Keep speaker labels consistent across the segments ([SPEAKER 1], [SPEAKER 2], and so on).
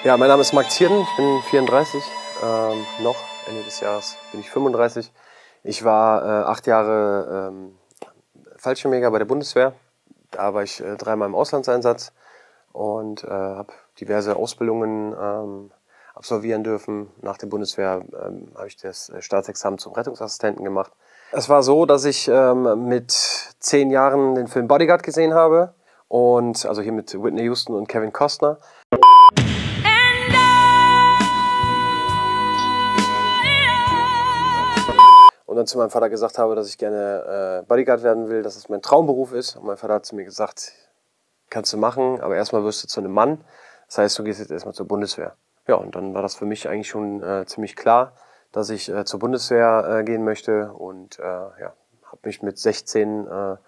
[SPEAKER 1] Ja, mein Name ist Marc Zierden, ich bin 34, noch, Ende des Jahres bin ich 35. Ich war 8 Jahre Fallschirmjäger bei der Bundeswehr. Da war ich 3-mal im Auslandseinsatz und habe diverse Ausbildungen absolvieren dürfen. Nach der Bundeswehr habe ich das Staatsexamen zum Rettungsassistenten gemacht. Es war so, dass ich mit 10 Jahren den Film Bodyguard gesehen habe. Und also hier mit Whitney Houston und Kevin Costner. Und dann zu meinem Vater gesagt habe, dass ich gerne Bodyguard werden will, dass es mein Traumberuf ist. Und mein Vater hat zu mir gesagt, kannst du machen, aber erstmal wirst du zu einem Mann. Das heißt, du gehst jetzt erstmal zur Bundeswehr. Ja, und dann war das für mich eigentlich schon ziemlich klar, dass ich zur Bundeswehr gehen möchte. Und ja, habe mich mit 16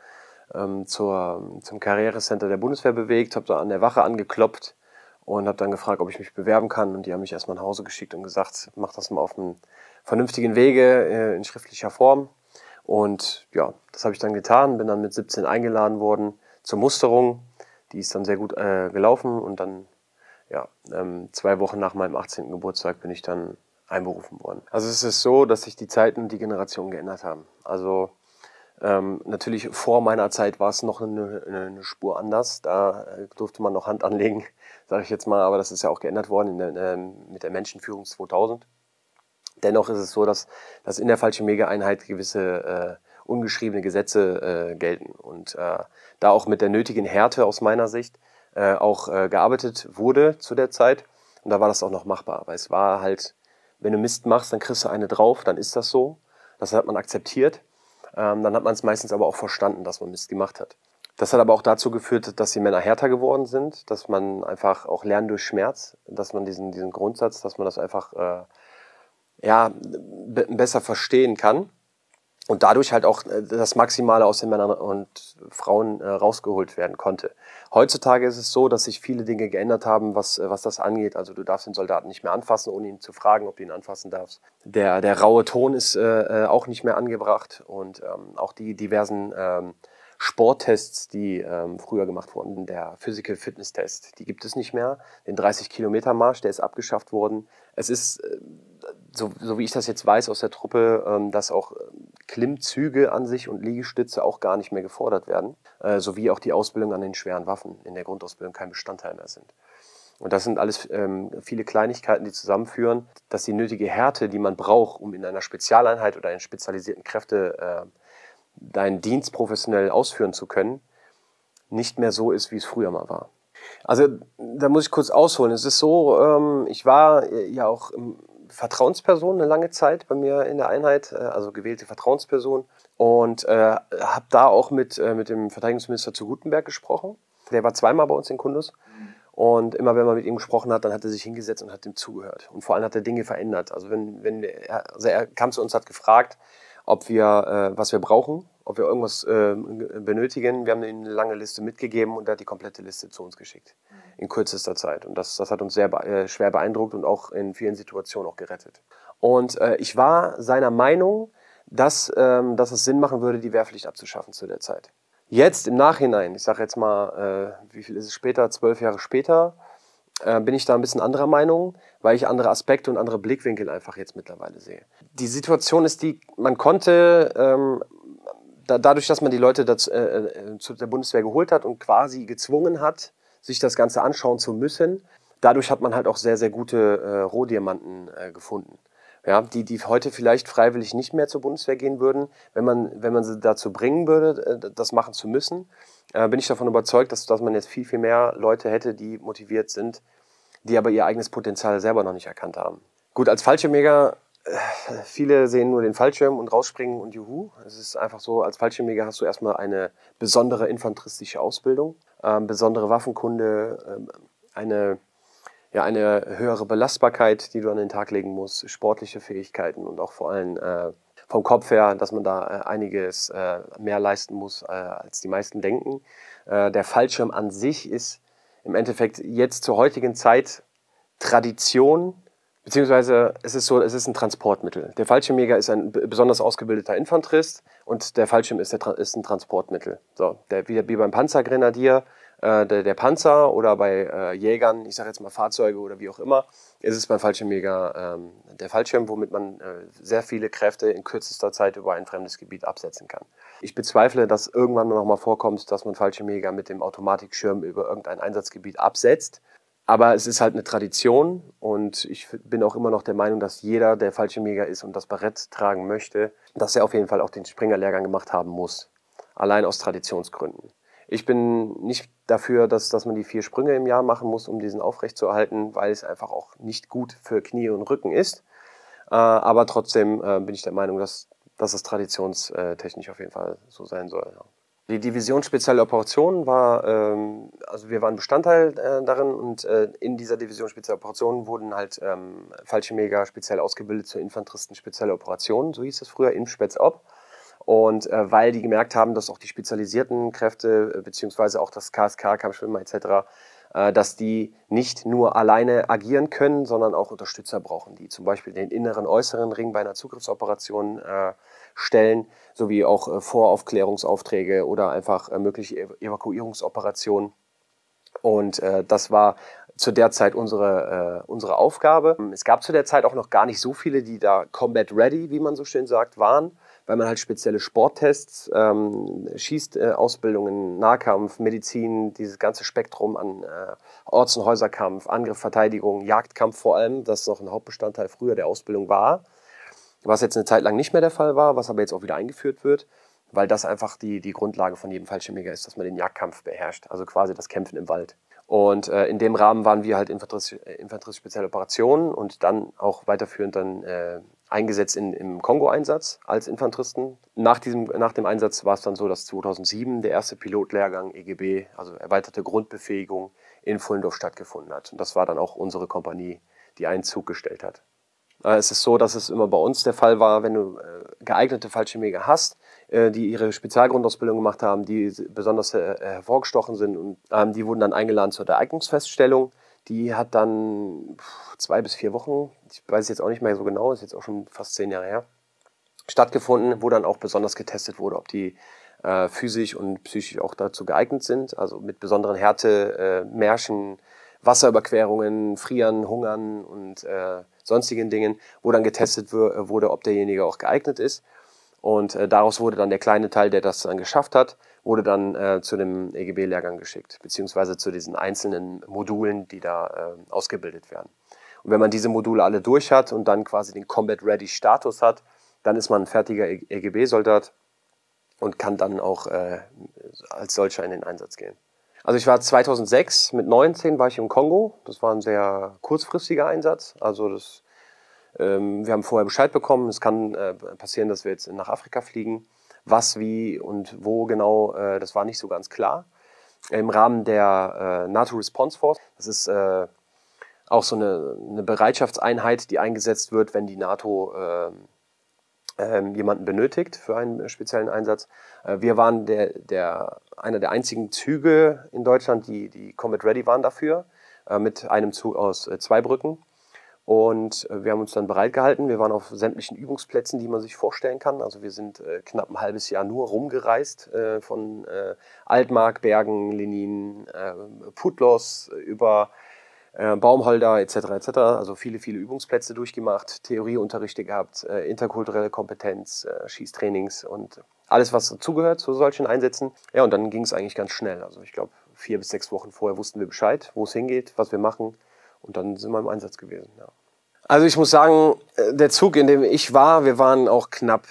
[SPEAKER 1] zum Karrierecenter der Bundeswehr bewegt, habe da an der Wache angeklopft und habe dann gefragt, ob ich mich bewerben kann. Und die haben mich erstmal nach Hause geschickt und gesagt, mach das mal auf einem vernünftigen Wege in schriftlicher Form. Und ja, das habe ich dann getan, bin dann mit 17 eingeladen worden zur Musterung. Die ist dann sehr gut gelaufen und dann, ja, 2 Wochen nach meinem 18. Geburtstag bin ich dann einberufen worden. Also es ist so, dass sich die Zeiten und die Generationen geändert haben. Also natürlich vor meiner Zeit war es noch eine Spur anders. Da durfte man noch Hand anlegen, sage ich jetzt mal, aber das ist ja auch geändert worden mit der Menschenführung 2000. Dennoch ist es so, dass in der Fallschirmjägereinheit gewisse ungeschriebene Gesetze gelten und da auch mit der nötigen Härte aus meiner Sicht auch gearbeitet wurde zu der Zeit. Und da war das auch noch machbar, weil es war halt, wenn du Mist machst, dann kriegst du eine drauf, dann ist das so. Das hat man akzeptiert. Dann hat man es meistens aber auch verstanden, dass man Mist gemacht hat. Das hat aber auch dazu geführt, dass die Männer härter geworden sind, dass man einfach auch lernt durch Schmerz, dass man diesen Grundsatz, dass man das einfach besser verstehen kann und dadurch halt auch das Maximale aus den Männern und Frauen rausgeholt werden konnte. Heutzutage ist es so, dass sich viele Dinge geändert haben, was das angeht. Also du darfst den Soldaten nicht mehr anfassen, ohne ihn zu fragen, ob du ihn anfassen darfst. Der raue Ton ist auch nicht mehr angebracht und auch die diversen Sporttests, die früher gemacht wurden, der Physical Fitness Test, die gibt es nicht mehr. Den 30-Kilometer-Marsch, der ist abgeschafft worden. Es ist, so wie ich das jetzt weiß aus der Truppe, dass auch Klimmzüge an sich und Liegestütze auch gar nicht mehr gefordert werden, sowie auch die Ausbildung an den schweren Waffen in der Grundausbildung kein Bestandteil mehr sind. Und das sind alles viele Kleinigkeiten, die zusammenführen, dass die nötige Härte, die man braucht, um in einer Spezialeinheit oder in spezialisierten Kräfte deinen Dienst professionell ausführen zu können, nicht mehr so ist, wie es früher mal war. Also da muss ich kurz ausholen. Es ist so, ich war ja auch Vertrauensperson eine lange Zeit bei mir in der Einheit, also gewählte Vertrauensperson und habe da auch mit dem Verteidigungsminister zu Gutenberg gesprochen. Der war 2-mal bei uns in Kunduz und immer wenn man mit ihm gesprochen hat, dann hat er sich hingesetzt und hat ihm zugehört und vor allem hat er Dinge verändert. Also er kam zu uns, hat gefragt, ob wir was wir brauchen, ob wir irgendwas benötigen. Wir haben ihm eine lange Liste mitgegeben und er hat die komplette Liste zu uns geschickt in kürzester Zeit. Und das hat uns sehr schwer beeindruckt und auch in vielen Situationen auch gerettet. Und ich war seiner Meinung, dass es Sinn machen würde, die Wehrpflicht abzuschaffen zu der Zeit. Jetzt im Nachhinein, ich sage jetzt mal, wie viel ist es später, 12 Jahre später, bin ich da ein bisschen anderer Meinung, weil ich andere Aspekte und andere Blickwinkel einfach jetzt mittlerweile sehe. Die Situation ist die, man konnte, dadurch, dass man die Leute zu der Bundeswehr geholt hat und quasi gezwungen hat, sich das Ganze anschauen zu müssen, dadurch hat man halt auch sehr, sehr gute Rohdiamanten gefunden. Ja, die heute vielleicht freiwillig nicht mehr zur Bundeswehr gehen würden, wenn man sie dazu bringen würde, das machen zu müssen, bin ich davon überzeugt, dass man jetzt viel, viel mehr Leute hätte, die motiviert sind, die aber ihr eigenes Potenzial selber noch nicht erkannt haben. Gut, als Fallschirmjäger, viele sehen nur den Fallschirm und rausspringen und juhu. Es ist einfach so, als Fallschirmjäger hast du erstmal eine besondere infanteristische Ausbildung, besondere Waffenkunde, eine höhere Belastbarkeit, die du an den Tag legen musst, sportliche Fähigkeiten und auch vor allem vom Kopf her, dass man da einiges mehr leisten muss, als die meisten denken. Der Fallschirm an sich ist im Endeffekt jetzt zur heutigen Zeit Tradition, beziehungsweise es ist ein Transportmittel. Der Fallschirmjäger ist ein besonders ausgebildeter Infanterist und der Fallschirm ist ein Transportmittel. So, wie beim Panzergrenadier der Panzer oder bei Jägern, ich sage jetzt mal Fahrzeuge oder wie auch immer, ist es beim Fallschirmjäger der Fallschirm, womit man sehr viele Kräfte in kürzester Zeit über ein fremdes Gebiet absetzen kann. Ich bezweifle, dass irgendwann noch mal vorkommt, dass man Fallschirmjäger mit dem Automatikschirm über irgendein Einsatzgebiet absetzt. Aber es ist halt eine Tradition und ich bin auch immer noch der Meinung, dass jeder, der Fallschirmjäger ist und das Barett tragen möchte, dass er auf jeden Fall auch den Springerlehrgang gemacht haben muss. Allein aus Traditionsgründen. Ich bin nicht dafür, dass man die 4 Sprünge im Jahr machen muss, um diesen aufrechtzuerhalten, weil es einfach auch nicht gut für Knie und Rücken ist. Aber trotzdem bin ich der Meinung, dass es traditionstechnisch auf jeden Fall so sein soll. Ja. Die Division Spezielle Operationen war, also wir waren Bestandteil darin und in dieser Division Spezielle Operationen wurden halt Fallschirmjäger speziell ausgebildet zu Infanteristen Spezielle Operationen, so hieß es früher, in Spezop. Und weil die gemerkt haben, dass auch die spezialisierten Kräfte, beziehungsweise auch das KSK, Kampfschwimmer etc., dass die nicht nur alleine agieren können, sondern auch Unterstützer brauchen, die zum Beispiel den inneren, äußeren Ring bei einer Zugriffsoperation stellen, sowie auch Voraufklärungsaufträge oder einfach mögliche Evakuierungsoperationen. Und das war zu der Zeit unsere Aufgabe. Es gab zu der Zeit auch noch gar nicht so viele, die da Combat Ready, wie man so schön sagt, waren, weil man halt spezielle Sporttests, Schießausbildungen, Nahkampf, Medizin, dieses ganze Spektrum an Orts- und Häuserkampf, Angriff, Verteidigung, Jagdkampf vor allem, das noch ein Hauptbestandteil früher der Ausbildung war, was jetzt eine Zeit lang nicht mehr der Fall war, was aber jetzt auch wieder eingeführt wird, weil das einfach die Grundlage von jedem Fallschirmjäger ist, dass man den Jagdkampf beherrscht, also quasi das Kämpfen im Wald. Und in dem Rahmen waren wir halt Infanterie-Spezielle Operationen und dann auch weiterführend dann eingesetzt im Kongo-Einsatz als Infanteristen. Nach dem Einsatz war es dann so, dass 2007 der erste Pilotlehrgang EGB, also erweiterte Grundbefähigung, in Pfullendorf stattgefunden hat. Und das war dann auch unsere Kompanie, die einen Zug gestellt hat. Es ist so, dass es immer bei uns der Fall war, wenn du geeignete Fallschirmjäger hast, die ihre Spezialgrundausbildung gemacht haben, die besonders hervorgestochen sind und die wurden dann eingeladen zur Eignungsfeststellung. Die hat dann 2 bis 4 Wochen, ich weiß jetzt auch nicht mehr so genau, ist jetzt auch schon fast 10 Jahre her, stattgefunden, wo dann auch besonders getestet wurde, ob die physisch und psychisch auch dazu geeignet sind, also mit besonderen Märschen, Wasserüberquerungen, Frieren, Hungern und sonstigen Dingen, wo dann getestet wurde, ob derjenige auch geeignet ist. Und daraus wurde dann der kleine Teil, der das dann geschafft hat, wurde dann zu dem EGB-Lehrgang geschickt, beziehungsweise zu diesen einzelnen Modulen, die da ausgebildet werden. Und wenn man diese Module alle durch hat und dann quasi den Combat-Ready-Status hat, dann ist man ein fertiger EGB-Soldat und kann dann auch als solcher in den Einsatz gehen. Also ich war 2006, mit 19 war ich im Kongo. Das war ein sehr kurzfristiger Einsatz. Also wir haben vorher Bescheid bekommen. Es kann passieren, dass wir jetzt nach Afrika fliegen. Was, wie und wo genau, das war nicht so ganz klar. Im Rahmen der NATO Response Force, das ist auch so eine Bereitschaftseinheit, die eingesetzt wird, wenn die NATO jemanden benötigt für einen speziellen Einsatz. Wir waren einer der einzigen Züge in Deutschland, die Combat Ready waren dafür, mit einem Zug aus Zweibrücken. Und wir haben uns dann bereit gehalten. Wir waren auf sämtlichen Übungsplätzen, die man sich vorstellen kann. Also wir sind knapp ein halbes Jahr nur rumgereist, von Altmark, Bergen, Lenin, Putlos über Baumholder etc. etc. Also viele Übungsplätze durchgemacht, Theorieunterrichte gehabt, interkulturelle Kompetenz, Schießtrainings und alles, was dazugehört zu solchen Einsätzen. Ja, und dann ging es eigentlich ganz schnell. Also ich glaube, 4 bis 6 Wochen vorher wussten wir Bescheid, wo es hingeht, was wir machen. Und dann sind wir im Einsatz gewesen. Ja. Also ich muss sagen, der Zug, in dem ich war, wir waren auch knapp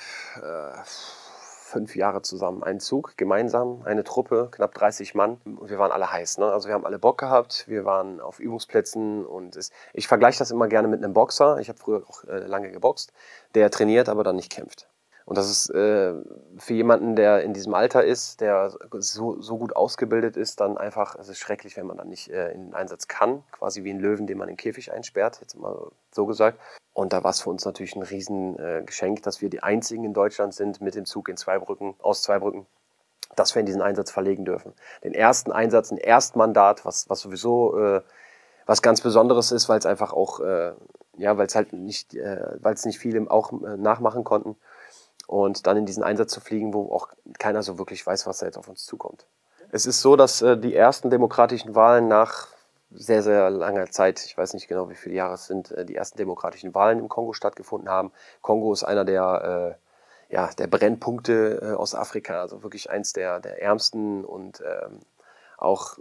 [SPEAKER 1] 5 Jahre zusammen. Ein Zug, gemeinsam, eine Truppe, knapp 30 Mann. Und wir waren alle heiß. Ne? Also wir haben alle Bock gehabt. Wir waren auf Übungsplätzen. Und ich vergleiche das immer gerne mit einem Boxer. Ich habe früher auch lange geboxt. Der trainiert, aber dann nicht kämpft. Und das ist für jemanden, der in diesem Alter ist, der so gut ausgebildet ist, dann einfach, es ist schrecklich, wenn man dann nicht in den Einsatz kann. Quasi wie ein Löwen, den man in den Käfig einsperrt, jetzt mal so gesagt. Und da war es für uns natürlich ein Riesengeschenk, dass wir die einzigen in Deutschland sind mit dem Zug aus Zweibrücken, dass wir in diesen Einsatz verlegen dürfen. Den ersten Einsatz, ein Erstmandat, was sowieso was ganz Besonderes ist, weil es einfach auch, weil es halt nicht, weil es nicht viele auch nachmachen konnten. Und dann in diesen Einsatz zu fliegen, wo auch keiner so wirklich weiß, was da jetzt auf uns zukommt. Es ist so, dass die ersten demokratischen Wahlen nach sehr, sehr langer Zeit, ich weiß nicht genau, wie viele Jahre es sind, die ersten demokratischen Wahlen im Kongo stattgefunden haben. Kongo ist einer der Brennpunkte aus Afrika, also wirklich eins der ärmsten und auch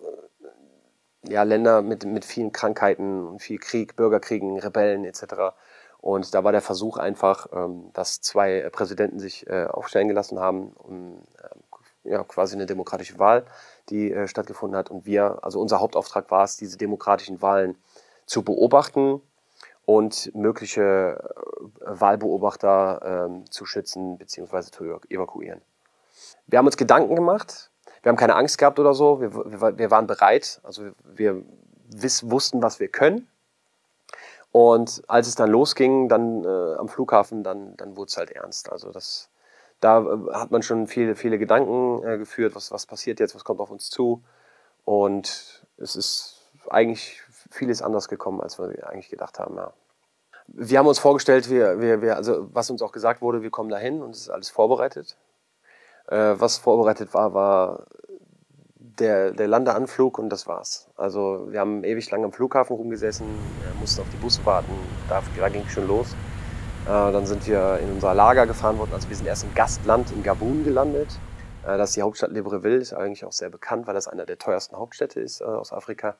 [SPEAKER 1] Länder mit vielen Krankheiten und viel Krieg, Bürgerkriegen, Rebellen etc. Und da war der Versuch einfach, dass zwei Präsidenten sich aufstellen gelassen haben, um quasi eine demokratische Wahl, die stattgefunden hat. Und also unser Hauptauftrag war es, diese demokratischen Wahlen zu beobachten und mögliche Wahlbeobachter zu schützen bzw. zu evakuieren. Wir haben uns Gedanken gemacht, wir haben keine Angst gehabt oder so, wir waren bereit, also wir wussten, was wir können. Und als es dann losging, dann am Flughafen, dann wurde es halt ernst. Also da hat man schon viele Gedanken geführt, was passiert jetzt, was kommt auf uns zu. Und es ist eigentlich vieles anders gekommen, als wir eigentlich gedacht haben. Ja. Wir haben uns vorgestellt, also was uns auch gesagt wurde, wir kommen dahin und es ist alles vorbereitet. Was vorbereitet war der Landeanflug und das war's. Also wir haben ewig lang am Flughafen rumgesessen, mussten auf die Busse warten, da ging es schon los. Dann sind wir in unser Lager gefahren worden. Also wir sind erst im Gastland in Gabun gelandet. Das ist die Hauptstadt Libreville, ist eigentlich auch sehr bekannt, weil das einer der teuersten Hauptstädte ist aus Afrika.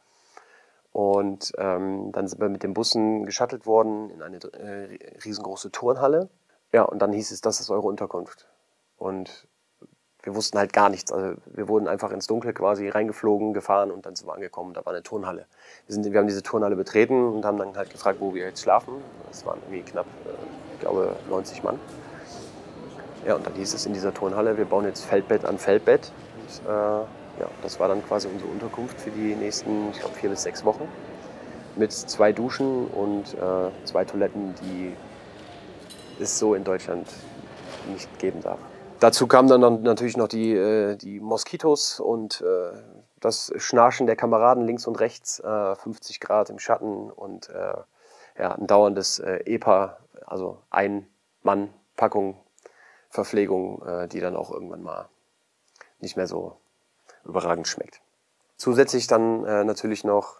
[SPEAKER 1] Und dann sind wir mit den Bussen geschattelt worden in eine riesengroße Turnhalle. Ja, und dann hieß es, das ist eure Unterkunft. Und wir wussten halt gar nichts. Also wir wurden einfach ins Dunkle quasi reingeflogen, gefahren und dann sind wir angekommen. Da war eine Turnhalle. Wir haben diese Turnhalle betreten und haben dann halt gefragt, wo wir jetzt schlafen. Es waren irgendwie knapp, ich glaube, 90 Mann. Ja, und dann hieß es in dieser Turnhalle, wir bauen jetzt Feldbett an Feldbett. Und das war dann quasi unsere Unterkunft für die nächsten, ich glaube, 4 bis 6 Wochen. Mit 2 Duschen und 2 Toiletten, die es so in Deutschland nicht geben darf. Dazu kamen dann natürlich noch die Moskitos und das Schnarchen der Kameraden links und rechts, 50 Grad im Schatten und ein dauerndes EPA, also Ein-Mann-Packung Verpflegung, die dann auch irgendwann mal nicht mehr so überragend schmeckt. Zusätzlich dann natürlich noch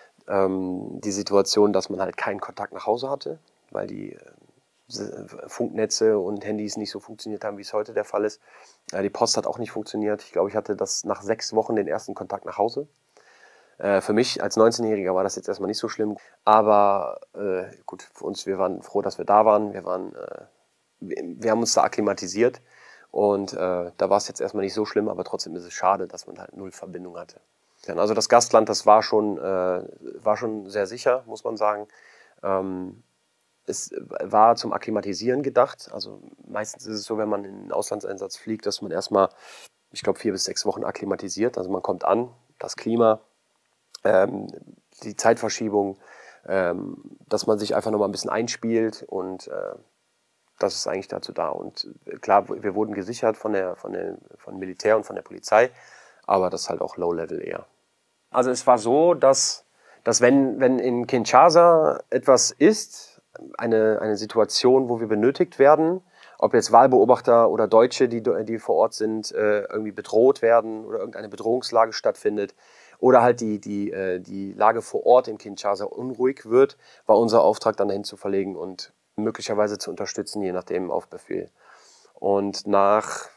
[SPEAKER 1] die Situation, dass man halt keinen Kontakt nach Hause hatte, weil die Funknetze und Handys nicht so funktioniert haben, wie es heute der Fall ist. Die Post hat auch nicht funktioniert. Ich glaube, ich hatte das nach 6 Wochen den ersten Kontakt nach Hause. Für mich als 19-Jähriger war das jetzt erstmal nicht so schlimm. Aber gut, für uns, wir waren froh, dass wir da waren. Wir haben uns da akklimatisiert. Und da war es jetzt erstmal nicht so schlimm, aber trotzdem ist es schade, dass man halt 0 Verbindung hatte. Also das Gastland, das war schon sehr sicher, muss man sagen. Es war zum Akklimatisieren gedacht. Also meistens ist es so, wenn man in einen Auslandseinsatz fliegt, dass man erstmal, ich glaube, 4 bis 6 Wochen akklimatisiert. Also man kommt an, das Klima, die Zeitverschiebung, dass man sich einfach nochmal ein bisschen einspielt und das ist eigentlich dazu da. Und klar, wir wurden gesichert von Militär und von der Polizei, aber das ist halt auch Low-Level eher. Also es war so, dass wenn in Kinshasa etwas ist, eine Situation, wo wir benötigt werden, ob jetzt Wahlbeobachter oder Deutsche, die vor Ort sind, irgendwie bedroht werden oder irgendeine Bedrohungslage stattfindet oder halt die Lage vor Ort in Kinshasa unruhig wird, war unser Auftrag dann dahin zu verlegen und möglicherweise zu unterstützen, je nachdem auf Befehl. Und nach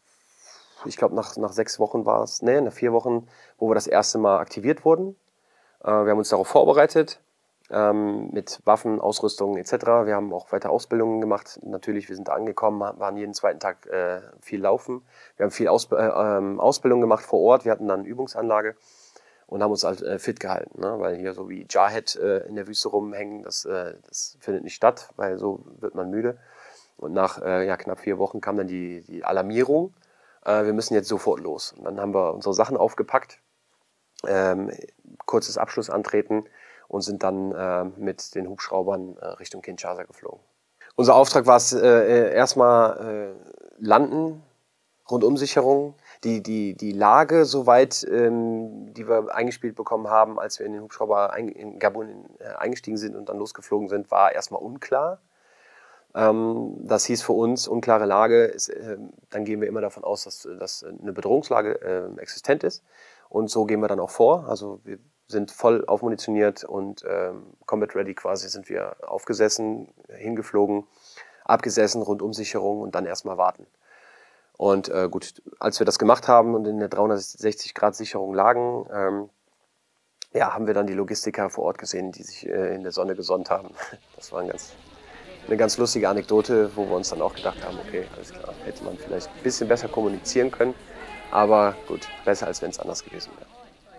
[SPEAKER 1] 6 Wochen war es, nach 4 Wochen, wo wir das erste Mal aktiviert wurden. Wir haben uns darauf vorbereitet, mit Waffen, Ausrüstung etc. Wir haben auch weiter Ausbildungen gemacht. Natürlich, wir sind da angekommen, waren jeden zweiten Tag viel laufen. Wir haben viel Ausbildung gemacht vor Ort. Wir hatten dann eine Übungsanlage und haben uns halt fit gehalten. Ne? Weil hier so wie Jarhead in der Wüste rumhängen, das findet nicht statt, weil so wird man müde. Und nach knapp 4 Wochen kam dann die Alarmierung. Wir müssen jetzt sofort los. Und dann haben wir unsere Sachen aufgepackt, kurzes Abschluss antreten und sind dann mit den Hubschraubern Richtung Kinshasa geflogen. Unser Auftrag war es erstmal landen, Rundumsicherung, die Lage soweit, die wir eingespielt bekommen haben, als wir in den Hubschrauber in Gabun eingestiegen sind und dann losgeflogen sind, war erstmal unklar. Das hieß für uns, unklare Lage, dann gehen wir immer davon aus, dass eine Bedrohungslage existent ist. Und so gehen wir dann auch vor. Also wir sind voll aufmunitioniert und Combat Ready quasi sind wir aufgesessen, hingeflogen, abgesessen, Rundumsicherung und dann erstmal warten. Und gut, als wir das gemacht haben und in der 360-Grad-Sicherung lagen, ja, haben wir dann die Logistiker vor Ort gesehen, die sich in der Sonne gesonnt haben. Das war eine ganz lustige Anekdote, wo wir uns dann auch gedacht haben, okay, alles klar, hätte man vielleicht ein bisschen besser kommunizieren können, aber gut, besser als wenn es anders gewesen wäre.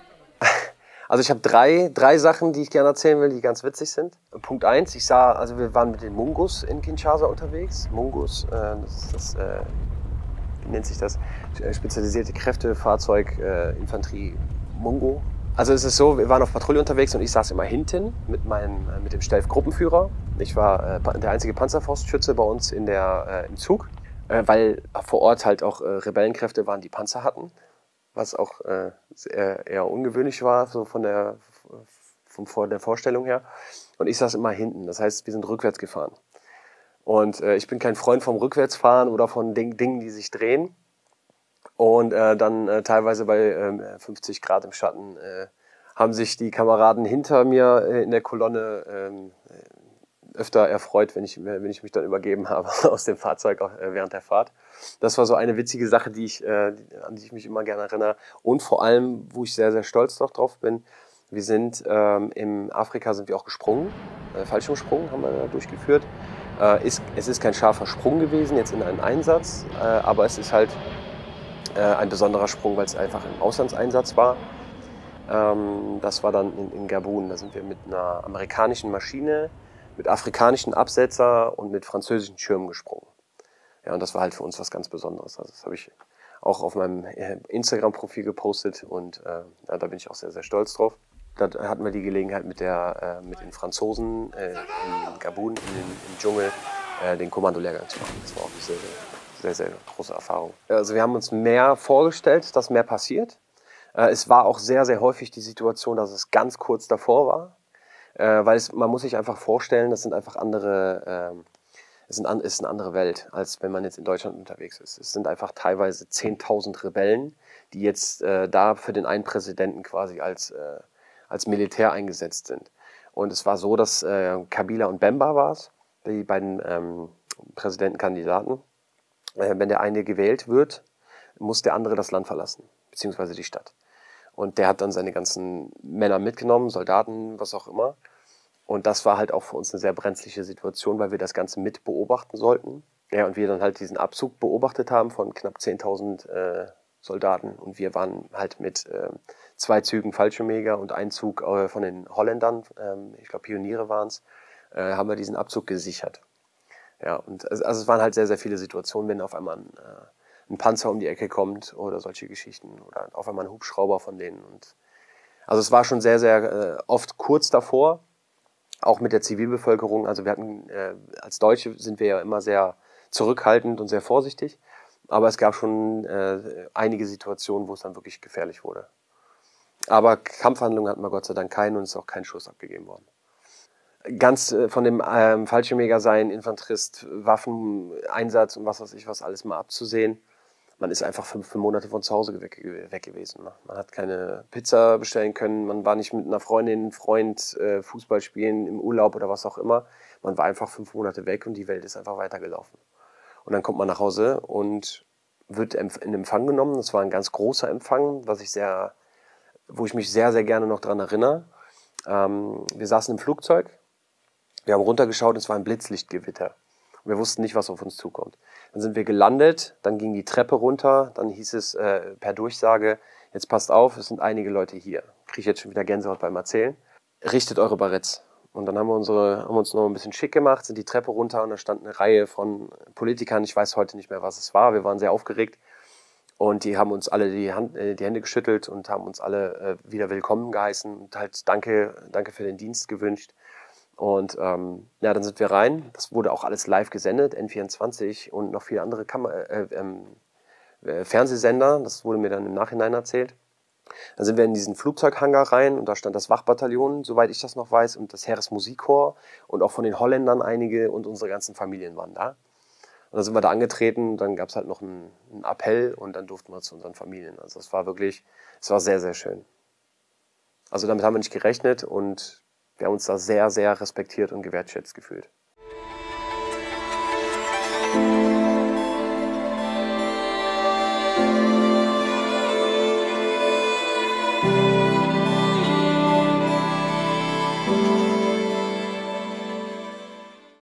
[SPEAKER 1] Also ich habe drei Sachen, die ich gerne erzählen will, die ganz witzig sind. Punkt 1, also wir waren mit den Mungus in Kinshasa unterwegs. Mungus, das ist wie nennt sich das? Spezialisierte Kräftefahrzeug, Infanterie Mungo. Also es ist so, wir waren auf Patrouille unterwegs und ich saß immer hinten mit dem Stealth-Gruppenführer. Ich war der einzige Panzerfaustschütze bei uns im Zug, weil vor Ort halt auch Rebellenkräfte waren, die Panzer hatten, was auch eher ungewöhnlich war, so von der Vorstellung her. Und ich saß immer hinten, das heißt, wir sind rückwärts gefahren. Und ich bin kein Freund vom Rückwärtsfahren oder von Dingen, die sich drehen. Und dann teilweise bei 50 Grad im Schatten haben sich die Kameraden hinter mir in der Kolonne öfter erfreut, wenn ich mich dann übergeben habe aus dem Fahrzeug während der Fahrt. Das war so eine witzige Sache, an die ich mich immer gerne erinnere. Und vor allem, wo ich sehr, sehr stolz drauf bin, wir sind in Afrika sind wir auch gesprungen, Fallschirmsprung haben wir da durchgeführt. Es ist kein scharfer Sprung gewesen, jetzt in einem Einsatz, aber es ist halt ein besonderer Sprung, weil es einfach ein Auslandseinsatz war. Das war dann in Gabun. Da sind wir mit einer amerikanischen Maschine, mit afrikanischen Absetzer und mit französischen Schirmen gesprungen. Ja, und das war halt für uns was ganz Besonderes. Also das habe ich auch auf meinem Instagram-Profil gepostet und da bin ich auch sehr, sehr stolz drauf. Da hatten wir die Gelegenheit mit den Franzosen in Gabun, im Dschungel, den Kommandolehrgang zu machen. Das war auch eine sehr, sehr, sehr große Erfahrung. Also wir haben uns mehr vorgestellt, dass mehr passiert. Es war auch sehr, sehr häufig die Situation, dass es ganz kurz davor war, weil man muss sich einfach vorstellen, das sind einfach ist eine andere Welt, als wenn man jetzt in Deutschland unterwegs ist. Es sind einfach teilweise 10.000 Rebellen, die jetzt da für den einen Präsidenten quasi als Militär eingesetzt sind. Und es war so, dass Kabila und Bemba war es, die beiden Präsidentenkandidaten. Wenn der eine gewählt wird, muss der andere das Land verlassen, beziehungsweise die Stadt. Und der hat dann seine ganzen Männer mitgenommen, Soldaten, was auch immer. Und das war halt auch für uns eine sehr brenzliche Situation, weil wir das Ganze mit beobachten sollten. Ja, und wir dann halt diesen Abzug beobachtet haben von knapp 10.000 Soldaten. Und wir waren halt mit 2 Zügen Fallschirmjäger und ein Zug von den Holländern, ich glaube Pioniere waren es, haben wir diesen Abzug gesichert. Ja, und also es waren halt sehr, sehr viele Situationen, wenn auf einmal ein Panzer um die Ecke kommt oder solche Geschichten oder auf einmal ein Hubschrauber von denen. Und also es war schon sehr, sehr oft kurz davor, auch mit der Zivilbevölkerung. Also wir hatten, als Deutsche sind wir ja immer sehr zurückhaltend und sehr vorsichtig, aber es gab schon einige Situationen, wo es dann wirklich gefährlich wurde. Aber Kampfhandlungen hatten wir Gott sei Dank keine und es ist auch kein Schuss abgegeben worden. Ganz von dem Fallschirmjäger sein, Infanterist, Waffeneinsatz und was weiß ich was alles mal abzusehen. Man ist einfach 5 Monate von zu Hause weg gewesen. Ne? Man hat keine Pizza bestellen können, man war nicht mit einer Freundin, Freund Fußball spielen im Urlaub oder was auch immer. Man war einfach 5 Monate weg und die Welt ist einfach weitergelaufen. Und dann kommt man nach Hause und wird in Empfang genommen. Das war ein ganz großer Empfang, wo ich mich sehr, sehr gerne noch dran erinnere. Wir saßen im Flugzeug. Wir haben runtergeschaut und es war ein Blitzlichtgewitter. Und wir wussten nicht, was auf uns zukommt. Dann sind wir gelandet, dann ging die Treppe runter, dann hieß es per Durchsage, jetzt passt auf, es sind einige Leute hier. Kriege ich jetzt schon wieder Gänsehaut beim Erzählen. Richtet eure Baretts. Und dann haben wir uns noch ein bisschen schick gemacht, sind die Treppe runter und da stand eine Reihe von Politikern, ich weiß heute nicht mehr, was es war, wir waren sehr aufgeregt. Und die haben uns alle die Hände geschüttelt und haben uns alle wieder willkommen geheißen und halt danke für den Dienst gewünscht. Und ja, dann sind wir rein. Das wurde auch alles live gesendet, N24 und noch viele andere Fernsehsender. Das wurde mir dann im Nachhinein erzählt. Dann sind wir in diesen Flugzeughangar rein und da stand das Wachbataillon, soweit ich das noch weiß, und das Heeresmusikchor und auch von den Holländern einige und unsere ganzen Familien waren da. Und dann sind wir da angetreten, dann gab es halt noch einen Appell und dann durften wir zu unseren Familien. Also es war sehr, sehr schön. Also damit haben wir nicht gerechnet und wir haben uns da sehr, sehr respektiert und gewertschätzt gefühlt.